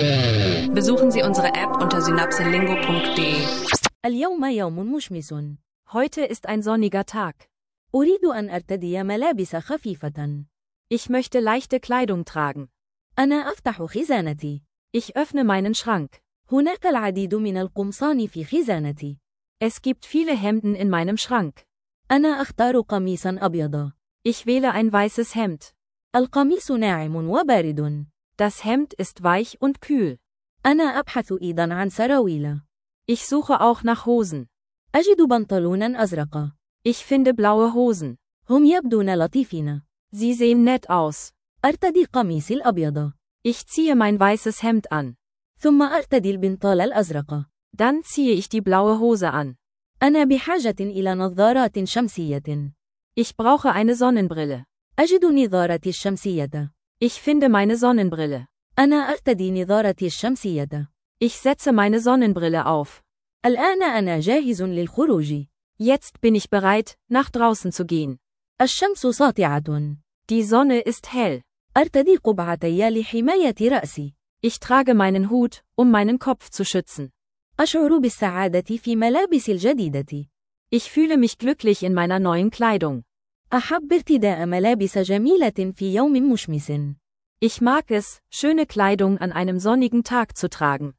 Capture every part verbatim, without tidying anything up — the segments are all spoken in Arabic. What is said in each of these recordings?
Besuchen Sie unsere App unter synapselingo punkt de. اليوم يوم مشمس. Heute ist ein sonniger Tag. أريد أن أرتدي ملابس خفيفة. Ich möchte leichte Kleidung tragen. أنا أفتح خزانتي. Ich öffne meinen Schrank. هناك العديد من القمصان في خزانتي. Es gibt viele Hemden in meinem Schrank. أنا أختار قميصا أبيض. Ich wähle ein weißes Hemd. القميص ناعم وبارد. Das Hemd ist weich und kühl. أنا أبحث أيضا عن سراويل. Ich suche auch nach Hosen. أجد بنطلونا أزرق. Ich finde blaue Hosen. هم يبدون لطيفين. Sie sehen nett aus. أرتدي قميصي الأبيض. Ich ziehe mein weißes Hemd an. ثم أرتدي البنطال الأزرق. Dann ziehe ich die blaue Hose an. أنا بحاجة إلى نظارات شمسية. Ich brauche eine Sonnenbrille. أجد نظارتي الشمسية. Ich finde meine Sonnenbrille. أنا أرتدي نظارتي الشمسية. Ich setze meine Sonnenbrille auf. الآن أنا جاهز للخروج. Jetzt bin ich bereit, nach draußen zu gehen. الشمس ساطعة. Die Sonne ist hell. أرتدي قبعتي لحماية رأسي. Ich trage meinen Hut, um meinen Kopf zu schützen. أشعر بالسعادة في ملابسي الجديدة. Ich fühle mich glücklich in meiner neuen Kleidung. أحب ارتداء ملابس جميلة في يوم مشمس. Ich mag es, schöne Kleidung an einem sonnigen Tag zu tragen.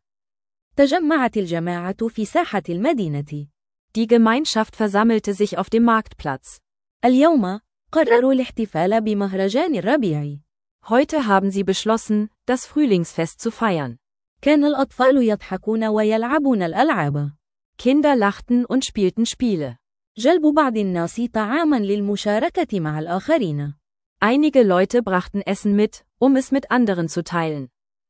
تجمعت الجماعة في ساحة المدينة. Die Gemeinschaft versammelte sich auf dem Marktplatz. اليوم قرروا الاحتفال بمهرجان الربيع. Heute haben sie beschlossen, das Frühlingsfest zu feiern. كان الأطفال يضحكون ويلعبون الألعاب. Kinder lachten und spielten Spiele. جلب بعض الناس طعاما للمشاركة مع الآخرين. Einige Leute brachten Essen mit, um es mit anderen zu teilen.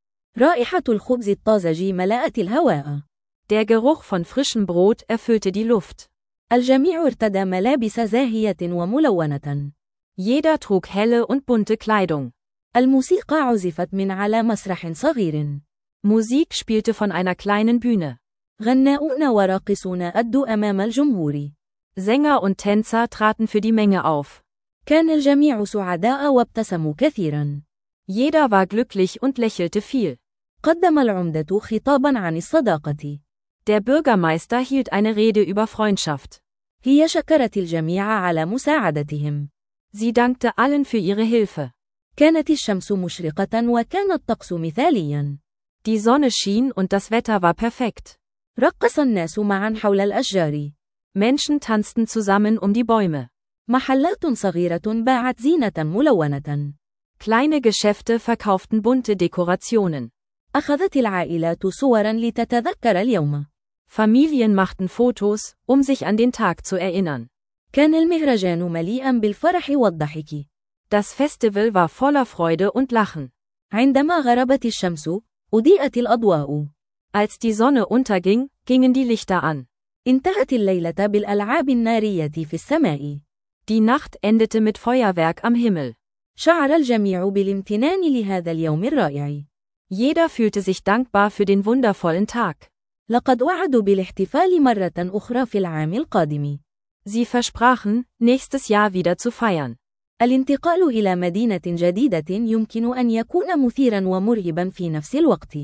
رائحة الخبز الطازج ملأت الهواء. Der Geruch von frischem Brot erfüllte die Luft. الجميع ارتدى ملابس زاهية وملونة. Jeder trug helle und bunte Kleidung. الموسيقى عزفت من على مسرح صغير. Musik spielte von einer kleinen Bühne. غناؤون وراقصون أدوا أمام الجمهور. Sänger und Tänzer traten für die Menge auf. كان الجميع سعداء وابتسموا كثيرا. Jeder war glücklich und lächelte viel. قدم العمدة خطابا عن الصداقة. Der Bürgermeister hielt eine Rede über Freundschaft. هي شكرت الجميع على مساعدتهم. Sie dankte allen für ihre Hilfe. كانت الشمس مشرقة وكان الطقس مثاليا. Die Sonne schien und das Wetter war perfekt. رقص الناس معا حول الأشجار. Menschen tanzten zusammen um die Bäume. محلات صغيرة باعت زينة ملونة. Kleine Geschäfte verkauften bunte Dekorationen. أخذت العائلات صورا لتتذكر اليوم. Familien machten Fotos, um sich an den Tag zu erinnern. كان المهرجان مليئا بالفرح والضحك. Das Festival war voller Freude und Lachen. عندما غربت الشمس، أضيئت الأضواء. Als die Sonne unterging, gingen die Lichter an. انتهت الليلة بالألعاب النارية في السماء. Die Nacht endete mit Feuerwerk am Himmel. شعر الجميع بالامتنان لهذا اليوم الرائع. Jeder fühlte sich dankbar für den wundervollen Tag. لقد وعدوا بالاحتفال مرة أخرى في العام القادم. Sie versprachen, nächstes Jahr wieder zu feiern. الانتقال إلى مدينة جديدة يمكن أن يكون مثيرا ومرعبا في نفس الوقت.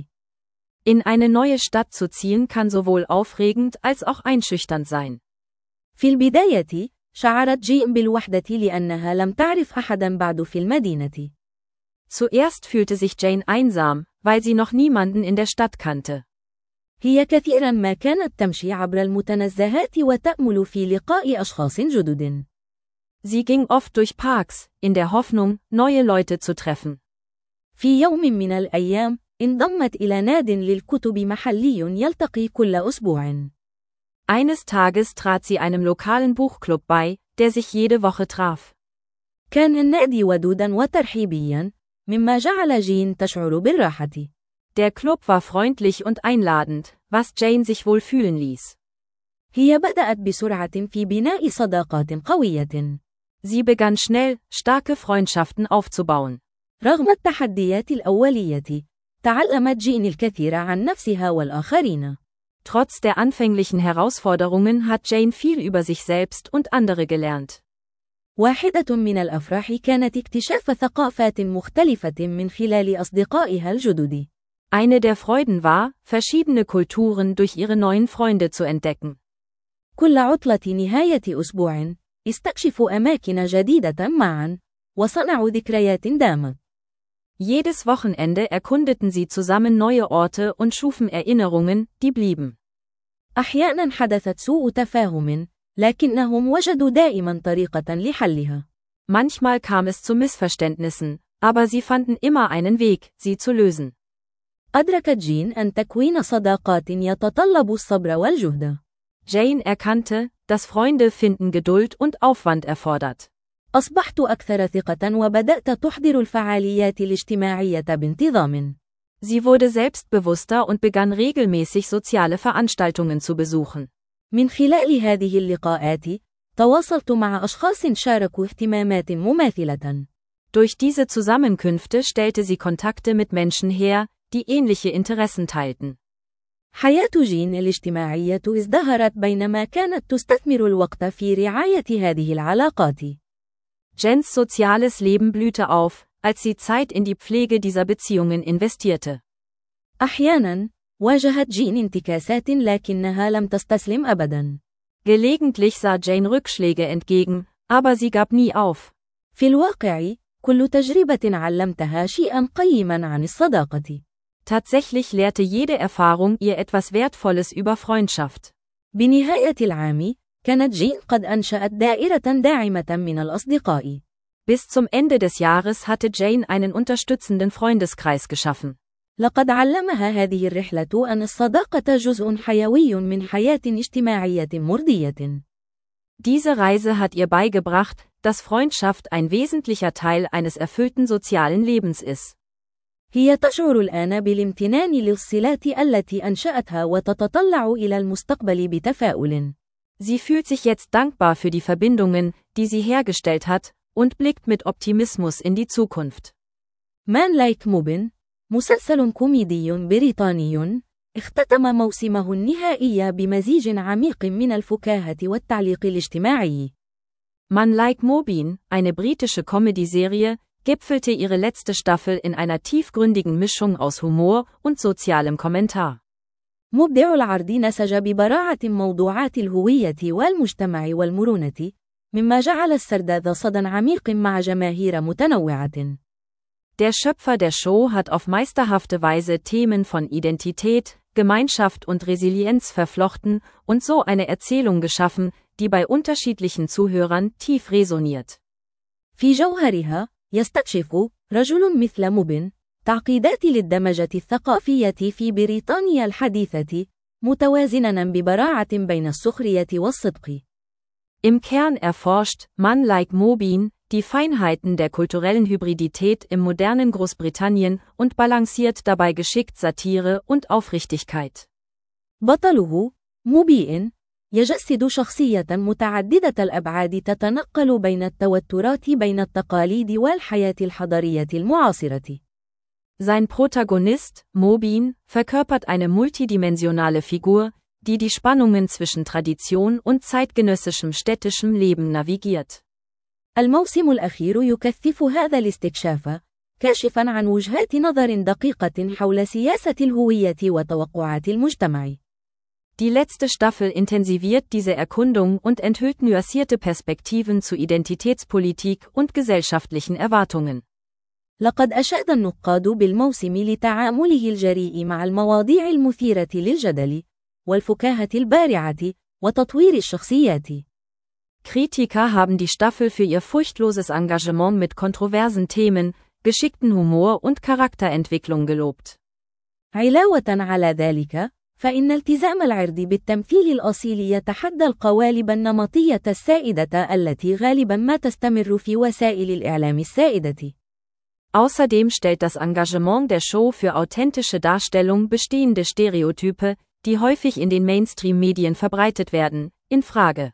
In eine neue Stadt zu ziehen kann sowohl aufregend als auch einschüchternd sein. في البداية، شعرت جين بالوحدة لأنها لم تعرف أحدا بعد في المدينة. Zuerst fühlte sich Jane einsam, weil sie noch niemanden in der Stadt kannte. هي كثيرا ما كانت تمشي عبر المتنزهات وتأمل في لقاء أشخاص جدد. Sie ging oft durch Parks, in der Hoffnung, neue Leute zu treffen. في يوم من الأيام، انضمت إلى ناد للكتب محلي يلتقي كل أسبوع. Eines Tages trat sie einem lokalen Buchclub bei, der sich jede Woche traf. كان النادي ودودا وترحيبيا، مما جعل جين تشعر بالراحة. Der Club war freundlich und einladend, was Jane sich wohl fühlen ließ. هي بدأت بسرعة في بناء صداقات قوية. Sie begann schnell, starke Freundschaften aufzubauen. رغم التحديات الأولية، تعلمت جين الكثير عن نفسها والآخرين. Trotz der anfänglichen Herausforderungen hat Jane viel über sich selbst und andere gelernt. واحدة من الأفراح كانت اكتشاف ثقافات مختلفة من خلال أصدقائها الجدد. Eine der Freuden war, verschiedene Kulturen durch ihre neuen Freunde zu entdecken. كل عطلة نهاية أسبوع، استكشفوا أماكن جديدة معا، وصنعوا ذكريات دامت. Jedes Wochenende erkundeten sie zusammen neue Orte und schufen Erinnerungen, die blieben. أحيانا حدثت سوء تفاهم، لكنهم وجدوا دائما طريقة لحلها. Manchmal kam es zu Missverständnissen, aber sie fanden immer einen Weg, sie zu lösen. أدركت جين أن تكوين صداقات يتطلب الصبر والجهد. Jane erkannte, dass Freunde finden Geduld und Aufwand erfordert. أصبحت أكثر ثقة وبدأت تحضر الفعاليات الاجتماعية بانتظام. Sie wurde selbstbewusster und begann regelmäßig soziale Veranstaltungen zu besuchen. من خلال هذه اللقاءات، تواصلت مع أشخاص شاركوا اهتمامات مماثلة. Durch diese Zusammenkünfte stellte sie Kontakte mit Menschen her, die ähnliche Interessen teilten. حياة جين الاجتماعية ازدهرت بينما كانت تستثمر الوقت في رعاية هذه العلاقات. Jens soziales Leben blühte auf, als sie Zeit in die Pflege dieser Beziehungen investierte. أحيانا، واجهت جين انتكاسات لكنها لم تستسلم أبدا. Gelegentlich sah Jane Rückschläge entgegen, aber sie gab nie auf. في الواقع، كل تجربة علمتها شيئا قيما عن الصداقة. Tatsächlich lehrte jede Erfahrung ihr etwas Wertvolles über Freundschaft. بنهاية العام، كانت جين قد أنشأت دائرة داعمة من الأصدقاء. Bis zum Ende des Jahres hatte Jane einen unterstützenden Freundeskreis geschaffen. لقد علمها هذه الرحلة أن الصداقة جزء حيوي من حياة اجتماعية مرضية. Diese Reise hat ihr beigebracht, dass Freundschaft ein wesentlicher Teil eines erfüllten sozialen Lebens ist. هي تشعر الآن بالامتنان للصلات التي أنشأتها وتتطلع إلى المستقبل بتفاؤل. Sie fühlt sich jetzt dankbar für die Verbindungen, die sie hergestellt hat, und blickt mit Optimismus in die Zukunft. Man Like Mobin، مسلسل كوميدي بريطاني، اختتم موسمه النهائي بمزيج عميق من الفكاهة والتعليق الاجتماعي. Man Like Mobin, eine britische Comedy-Serie, gipfelte ihre letzte Staffel in einer tiefgründigen Mischung aus Humor und sozialem Kommentar. مبدع العرض نسج ببراعة موضوعات الهوية والمجتمع والمرونة، مما جعل السرد ذا صدى عميق مع جماهير متنوعة. Der Schöpfer der Show hat auf meisterhafte Weise Themen von Identität, Gemeinschaft und Resilienz verflochten und so eine Erzählung geschaffen, die bei unterschiedlichen Zuhörern tief resoniert. في جوهرها، يستكشف رجل مثل موبن تعقيدات للدمجة الثقافية في بريطانيا الحديثة، متوازناً ببراعة بين السخرية والصدق. Im Kern erforscht Man Like Mobin die Feinheiten der kulturellen Hybridität im modernen Großbritannien und balanciert dabei geschickt Satire und Aufrichtigkeit. بطله، موبين، يجسد شخصية متعددة الأبعاد تتنقل بين التوترات بين التقاليد والحياة الحضرية المعاصرة. Sein Protagonist, Mobin, verkörpert eine multidimensionale Figur, die die Spannungen zwischen Tradition und zeitgenössischem städtischem Leben navigiert. الموسم الأخير يكثف هذا الاستكشاف، كاشفاً عن وجهات نظر دقيقة حول سياسة الهوية وتوقعات المجتمع. Die letzte Staffel intensiviert diese Erkundung und enthüllt nuancierte Perspektiven zu Identitätspolitik und gesellschaftlichen Erwartungen. لقد أشاد النقاد بالموسم لتعامله الجريء مع المواضيع المثيرة للجدل، والفكاهة البارعة، وتطوير الشخصيات. Kritiker haben die Staffel für ihr furchtloses Engagement mit kontroversen Themen, geschickten Humor und Charakterentwicklung gelobt. علاوة على ذلك، فإن التزام العرض بالتمثيل الأصيل يتحدى القوالب النمطية السائدة التي غالباً ما تستمر في وسائل الإعلام السائدة. Außerdem stellt das Engagement der Show für authentische Darstellung bestehende Stereotype, die häufig in den Mainstream-Medien verbreitet werden, in Frage.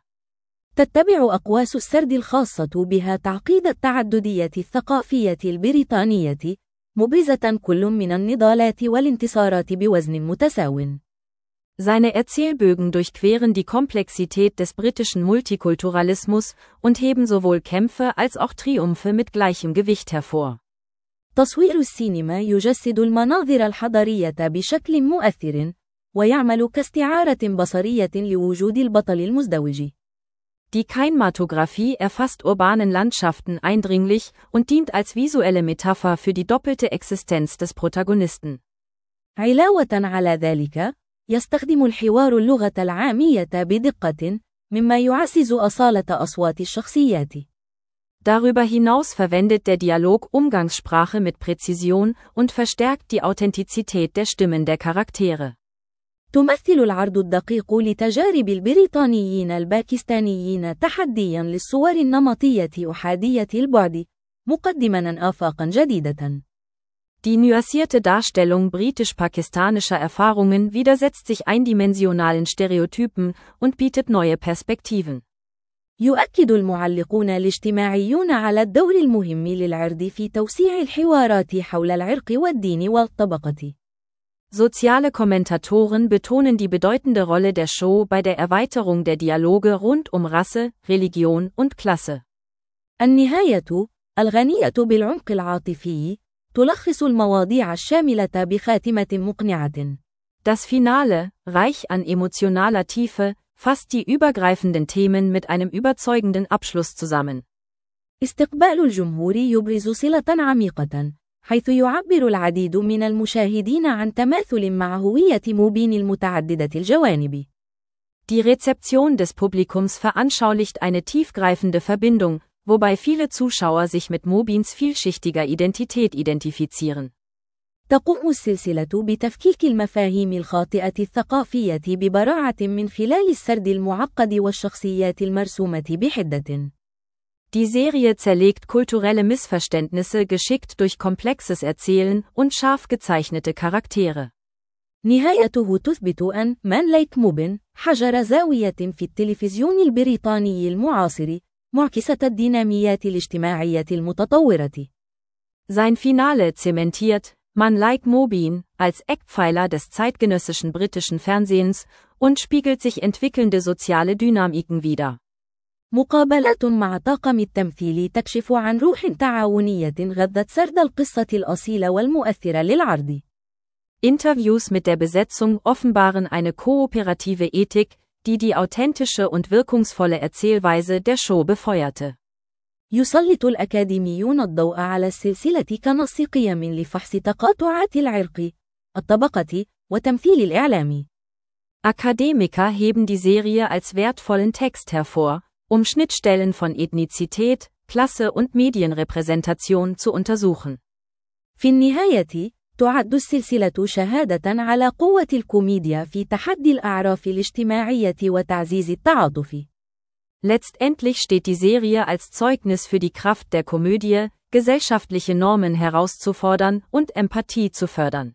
تتبع أقواس السرد الخاصة بها تعقيد التعددية الثقافية البريطانية، مبرزة كل من النضالات والانتصارات بوزن متساو. Seine Erzählbögen durchqueren die Komplexität des britischen Multikulturalismus und heben sowohl Kämpfe als auch Triumphe mit gleichem Gewicht hervor. تصوير السينما يجسد المناظر الحضارية بشكل مؤثر، ويعمل كاستعارة بصرية لوجود البطل المزدوج. Die Kinematographie erfasst urbanen Landschaften eindringlich und dient als visuelle Metapher für die doppelte Existenz des Protagonisten. علاوة على ذلك، يستخدم الحوار اللغة العامية بدقة، مما يعزز أصالة أصوات الشخصيات. Darüber hinaus verwendet der Dialog Umgangssprache mit Präzision und verstärkt die Authentizität der Stimmen der Charaktere. تمثل العرض الدقيق لتجارب البريطانيين الباكستانيين تحدياً للصور النمطية أحادية البعد، مقدماً آفاقاً جديدة. Die nuancierte Darstellung britisch-pakistanischer Erfahrungen widersetzt sich eindimensionalen Stereotypen und bietet neue Perspektiven. يؤكد المعلقون الاجتماعيون على الدور المهم للعرض في توسيع الحوارات حول العرق والدين والطبقة. Soziale Kommentatoren betonen die bedeutende Rolle der Show bei der Erweiterung der Dialoge rund um Rasse, Religion und Klasse. النهاية، الغنية بالعمق العاطفي، تلخص المواضيع الشاملة بخاتمة مقنعة. Das Finale, reich an emotionaler Tiefe, fasst die übergreifenden Themen mit einem überzeugenden Abschluss zusammen. استقبال الجمهور يبرز صلة عميقة، حيث يعبر العديد من المشاهدين عن تماثل مع هوية موبين المتعددة الجوانب. Die Rezeption des Publikums veranschaulicht eine tiefgreifende Verbindung, wobei viele Zuschauer sich mit Mobins vielschichtiger Identität identifizieren. تقوم السلسلة بتفكيك المفاهيم الخاطئة الثقافية ببراعة من خلال السرد المعقد والشخصيات المرسومة بحدة. Die Serie zerlegt kulturelle Missverständnisse geschickt durch komplexes Erzählen und scharf gezeichnete Charaktere. نهايته تثبت أن مان لايك موبين حجر زاوية في التلفزيون البريطاني المعاصر، معكسة الديناميات الاجتماعية المتطورة. Sein Finale zementiert Man like Mobin als Eckpfeiler des zeitgenössischen britischen Fernsehens und spiegelt sich entwickelnde soziale Dynamiken wider. مقابلات مع طاقم التمثيل تكشف عن روح تعاونية غذت سرد القصة الأصيلة والمؤثرة للعرض. Interviews mit der Besetzung offenbaren eine kooperative Ethik, die die authentische und wirkungsvolle Erzählweise der Show befeuerte. يسلط الأكاديميون الضوء على السلسلة كنص قيم لفحص تقاطعات العرق، الطبقة، وتمثيل الإعلام. Akademiker heben die Serie als wertvollen Text hervor, um Schnittstellen von Ethnizität, Klasse und Medienrepräsentation zu untersuchen. في النهاية، تعد السلسلة شهادة على قوة الكوميديا في تحدي الأعراف الاجتماعية وتعزيز التعاطف. Letztendlich steht die Serie als Zeugnis für die Kraft der Komödie, gesellschaftliche Normen herauszufordern und Empathie zu fördern.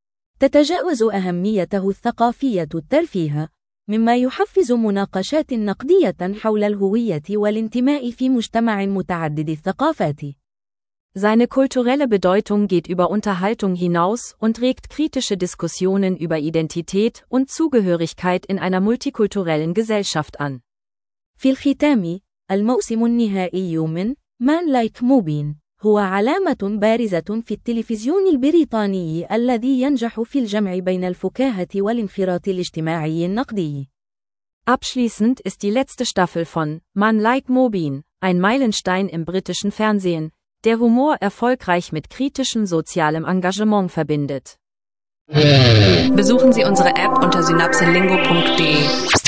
تتجاوز أهميته الثقافية الترفيه، مما يحفز مناقشات نقدية حول الهوية والانتماء في مجتمع متعدد الثقافات. Seine kulturelle Bedeutung geht über Unterhaltung hinaus und regt kritische Diskussionen über Identität und Zugehörigkeit in einer multikulturellen Gesellschaft an. في الختام، الموسم النهائي من مان لايك موبين هو علامة بارزة في التلفزيون البريطاني الذي ينجح في الجمع بين الفكاهة والانخراط الاجتماعي النقدي. Abschließend ist die letzte Staffel von Man like Mobin ein Meilenstein im britischen Fernsehen, der Humor erfolgreich mit kritischem sozialem Engagement verbindet. Besuchen Sie unsere App unter synapselingo punkt de.